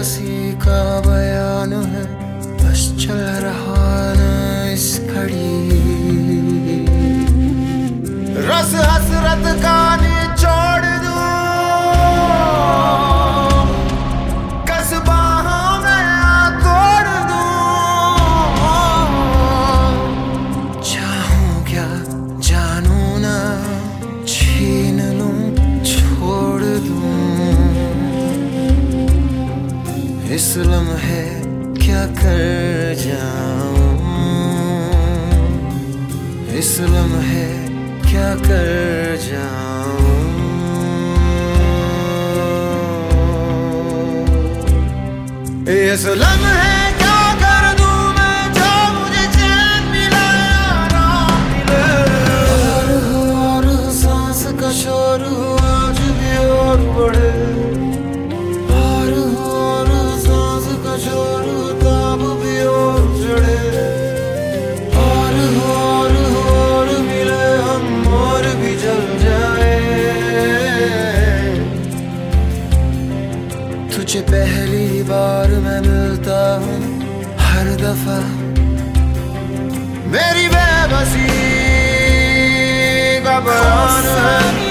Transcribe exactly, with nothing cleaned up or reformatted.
बेबसी का बयान है, बस चल रहा न इस घड़ी। रस हसरत का निचोड़ दूं, कस बाहों में आ तोड़ दूं। चाहूं क्या जानू ना, छीन लूं छोड़ दूं। इस लम्हे क्या कर जाऊं, इस लम्हे क्या कर जाऊं। इस लम्हे क्या कर दूं मैं, जो मुझे चैन मिला आराम मिले। और हो और सांस का शोर हो आज भी और बढ़े। और हो और सांस का शोर हो ताब भी और चढ़े। और हो और हो और मिले हम और भी जल जाए। तुझे पहली बार मैं मिलता हूँ हर दफा, मेरी बेबसी का बयान है।